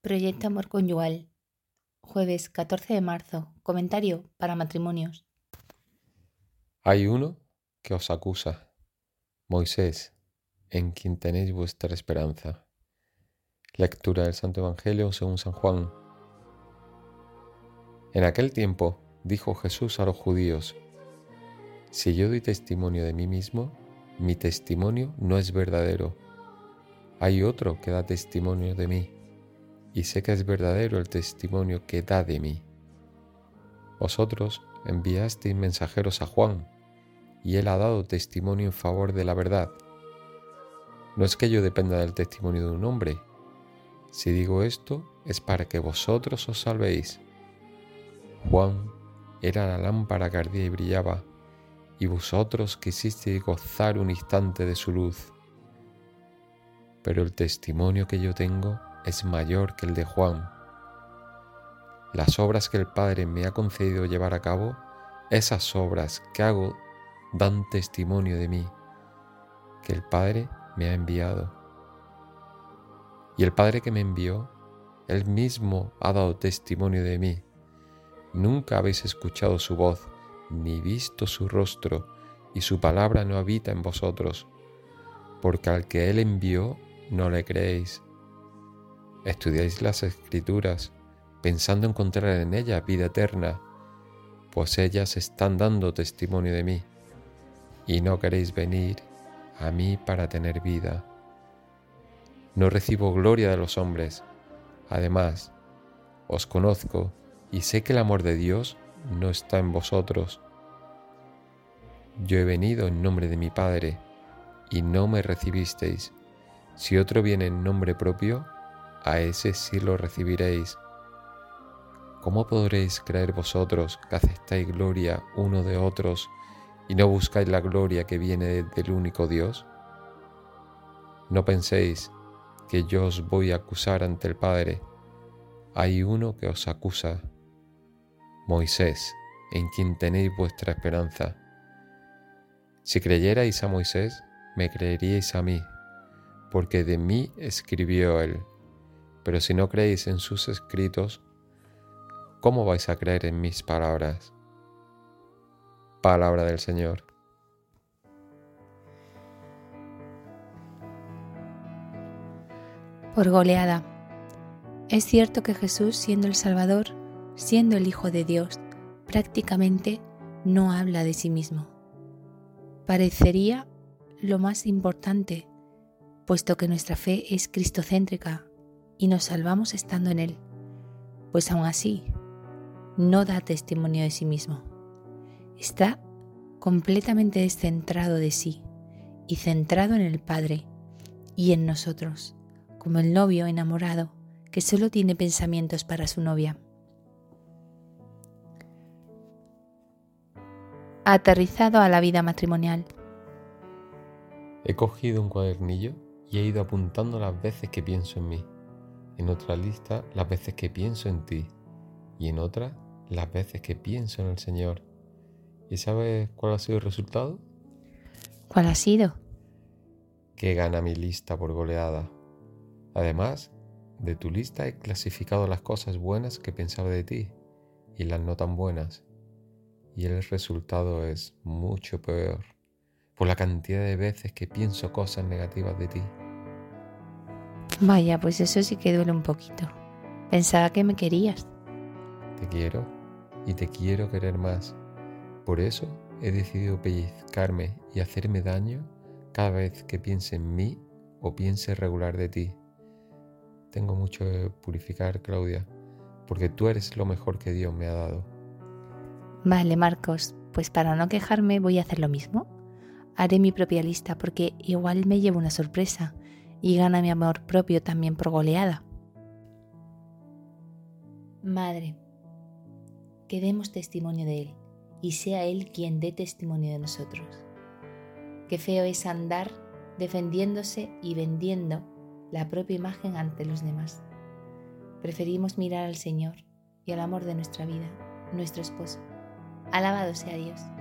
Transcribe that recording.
Proyecto Amor Conyugal, jueves 14 de marzo, comentario para matrimonios. Hay uno que os acusa, Moisés, en quien tenéis vuestra esperanza. Lectura del Santo Evangelio según San Juan. En aquel tiempo dijo Jesús a los judíos: si yo doy testimonio de mí mismo, mi testimonio no es verdadero. Hay otro que da testimonio de mí, y sé que es verdadero el testimonio que da de mí. Vosotros enviasteis mensajeros a Juan, y él ha dado testimonio en favor de la verdad. No es que yo dependa del testimonio de un hombre. Si digo esto, es para que vosotros os salvéis. Juan era la lámpara que ardía y brillaba, y vosotros quisisteis gozar un instante de su luz. Pero el testimonio que yo tengo es mayor que el de Juan. Las obras que el Padre me ha concedido llevar a cabo, esas obras que hago dan testimonio de mí, que el Padre me ha enviado. Y el Padre que me envió, Él mismo ha dado testimonio de mí. Nunca habéis escuchado su voz, ni visto su rostro, y su palabra no habita en vosotros, porque al que Él envió no le creéis. Estudiáis las Escrituras, pensando encontrar en ellas vida eterna, pues ellas están dando testimonio de mí, y no queréis venir a mí para tener vida. No recibo gloria de los hombres. Además, os conozco y sé que el amor de Dios no está en vosotros. Yo he venido en nombre de mi Padre, y no me recibisteis. Si otro viene en nombre propio, a ese sí lo recibiréis. ¿Cómo podréis creer vosotros que aceptáis gloria uno de otros y no buscáis la gloria que viene del único Dios? No penséis que yo os voy a acusar ante el Padre. Hay uno que os acusa, Moisés, en quien tenéis vuestra esperanza. Si creyerais a Moisés, me creeríais a mí, porque de mí escribió él. Pero si no creéis en sus escritos, ¿cómo vais a creer en mis palabras? Palabra del Señor. Por goleada. Es cierto que Jesús, siendo el Salvador, siendo el Hijo de Dios, prácticamente no habla de sí mismo. Parecería lo más importante, puesto que nuestra fe es cristocéntrica y nos salvamos estando en Él, pues aún así no da testimonio de sí mismo. Está completamente descentrado de sí y centrado en el Padre y en nosotros, como el novio enamorado que solo tiene pensamientos para su novia. Aterrizado a la vida matrimonial. He cogido un cuadernillo y he ido apuntando las veces que pienso en mí. En otra lista, las veces que pienso en ti. Y en otra, las veces que pienso en el Señor. ¿Y sabes cuál ha sido el resultado? ¿Cuál ha sido? Que gana mi lista por goleada. Además, de tu lista he clasificado las cosas buenas que pensaba de ti y las no tan buenas. Y el resultado es mucho peor, por la cantidad de veces que pienso cosas negativas de ti. Vaya, pues eso sí que duele un poquito. Pensaba que me querías. Te quiero y te quiero querer más. Por eso he decidido pellizcarme y hacerme daño cada vez que piense en mí o piense regular de ti. Tengo mucho que purificar, Claudia, porque tú eres lo mejor que Dios me ha dado. Vale, Marcos, pues para no quejarme voy a hacer lo mismo. Haré mi propia lista porque igual me llevo una sorpresa y gana mi amor propio también por goleada. Madre, que demos testimonio de Él y sea Él quien dé testimonio de nosotros. Qué feo es andar defendiéndose y vendiendo la propia imagen ante los demás. Preferimos mirar al Señor y al amor de nuestra vida, nuestro esposo. Alabado sea Dios.